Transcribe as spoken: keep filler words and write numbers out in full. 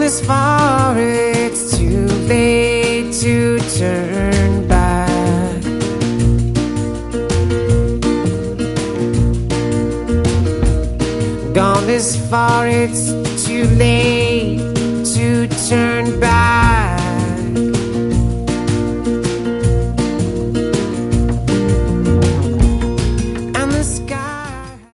this far, it's too late to turn back. Gone this far, it's too late to turn back.